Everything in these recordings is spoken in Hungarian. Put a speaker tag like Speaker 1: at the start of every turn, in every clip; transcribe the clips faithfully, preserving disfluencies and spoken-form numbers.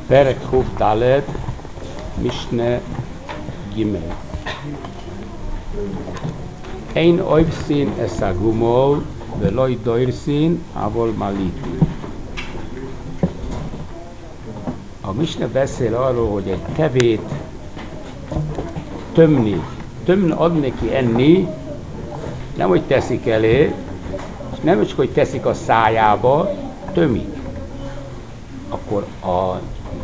Speaker 1: Perek Huf Dalet, Mishne Gimel. Ein oivszin eszagumol, veloj doirszin, avol maliti. A Misne beszél arról, hogy egy tevét tömni, tömni, adni neki enni, nem hogy teszik elé, és nem csak, hogy teszik a szájába, tömik. Akkor a,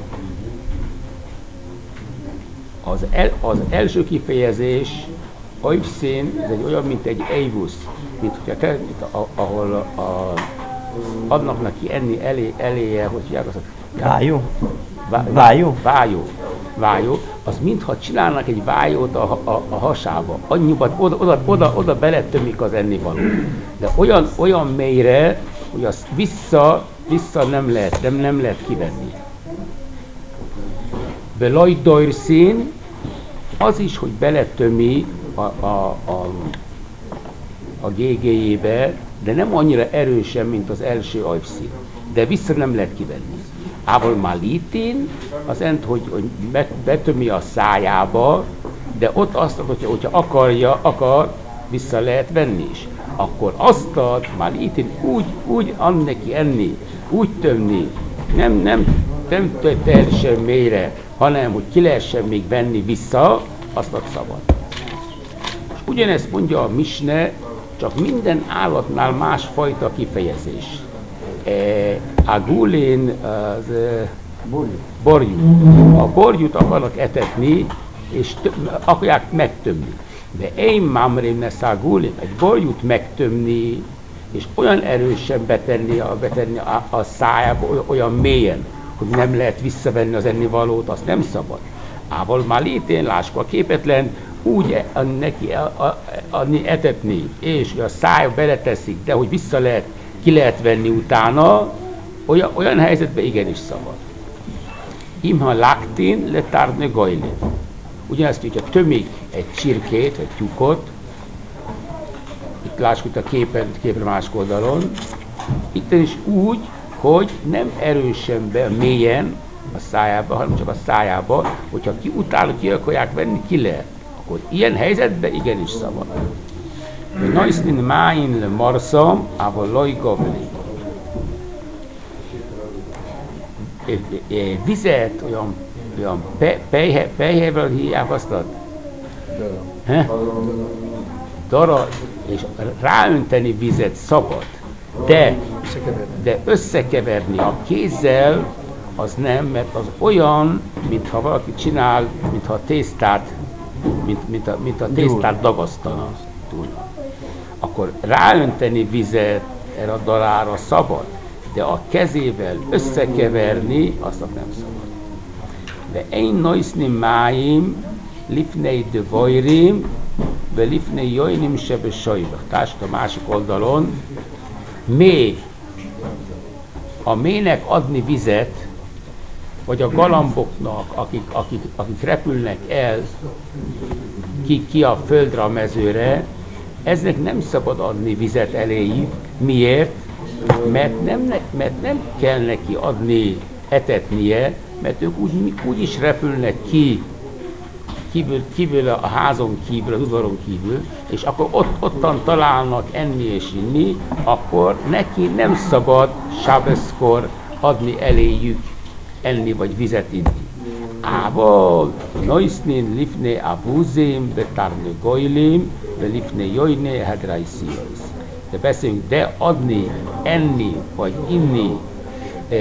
Speaker 1: az, el, az első kifejezés, oivszin, ez egy olyan, mint egy eivusz, mint hogyha te, mint a, ahol a, adnak neki enni elé, eléje, hogy hívják azt,
Speaker 2: Vájó?
Speaker 1: Vá,
Speaker 2: Vájó?
Speaker 1: Vájó. Vájó. Az mintha csinálnak egy vájót a, a, a hasába. Annyiban oda, oda, oda, oda beletömik az ennivalót. De olyan, olyan mélyre, hogy azt vissza, vissza nem lehet, nem, nem lehet kivenni. Veloj doirszin, az is, hogy beletömi a, a, a, a gégéjébe, de nem annyira erősen, mint az első oivszin. De vissza nem lehet kivenni. Ával malitin, az ent, hogy, hogy betömi a szájába, de ott azt, hogyha, hogyha akarja, akar, vissza lehet venni is. Akkor azt ad malitin úgy, úgy ad neki enni, úgy tömni, nem, nem, nem teljesen mélyre, hanem hogy ki lehessen még venni vissza, azt ad szabad. És ugyanezt mondja a Misne, csak minden állatnál másfajta kifejezés. E, a gulén az e, borjú. A borjút akarnak etetni, és tö- akarják megtömni. De én mamrém ne szagulén, egy borjút megtömni, és olyan erősen betenni a, betenni a, a szájába, olyan mélyen, hogy nem lehet visszavenni az ennivalót, azt nem szabad. Ával malitén, lássuk a képetlen, úgy neki adni, etetni, és a szája beleteszik, de hogy vissza lehet, ki lehet venni utána, olyan, olyan helyzetben igenis szabad. Imha laktin letárne gajlin. Ugyanezt, hogyha tömik egy csirkét, egy tyúkot, itt lássuk a képen, képen másik oldalon, itt is úgy, hogy nem erősen be, mélyen a szájába, hanem csak a szájába, hogyha ki utána ki akarják venni, ki lehet. Akkor ilyen helyzetben igenis szabad. Noisznin máin le marszom, ával loj gavli. Vizet, olyan, olyan pe, pejhevel hívják azt a dara, és ráönteni vizet szabad, de, de összekeverni a kézzel, az nem, mert az olyan, mintha valaki csinál, mintha a tésztát, mint, mint, a, mint a tésztát dagasztana. Akkor ráönteni vizet erre a darára szabad, de a kezével összekeverni, azt nem szabad. De én noisznim máim, lifnei de vajrim, ve lifnei jojnim sebe sajba. Társad a másik oldalon, mély. A mélynek adni vizet, vagy a galamboknak, akik, akik, akik repülnek el ki, ki a földre, a mezőre, eznek nem szabad adni vizet eléjük. Miért? Mert nem, mert nem kell neki adni, etetnie, mert ők úgy, úgy is repülnek ki, kívül, kívül a házon kívül, az udvaron kívül, és akkor ott, ottan találnak enni és inni, akkor neki nem szabad sábeszkor adni eléjük enni vagy vizet inni. Ával noisznin lifne abúzim, betárne gojlim, de lifne jojne hedrai szívasz. De beszélünk, de adni, enni vagy inni eh,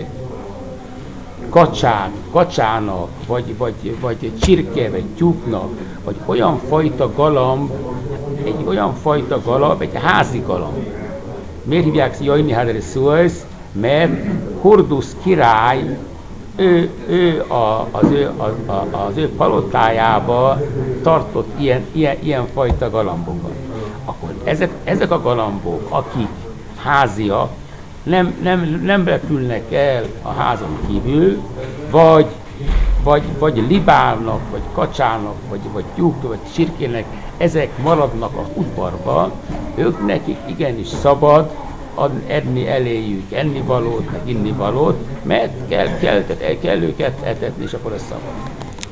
Speaker 1: kacsán, kacsának, vagy, vagy, vagy csirke, vagy tyúknak, vagy olyan fajta galamb, egy olyan fajta galamb, egy házi galamb. Miért hívják jojni hedrai szívasz? Mert Hurdusz király, ő, ő a, az, ő, a, a, az ő palotájába tartott ilyen, ilyen, ilyen fajta galambokat. Akkor ezek, ezek a galambok, akik háziak, nem, nem, nem repülnek el a házon kívül, vagy, vagy, vagy libálnak, vagy kacsának, vagy, vagy tyúknak, vagy csirkének, ezek maradnak az udvarba, ők nekik igenis szabad ad, adni eléjük ennivalót, meg innivalót, mert kell, kell, kell őket etetni, és akkor ez szabad.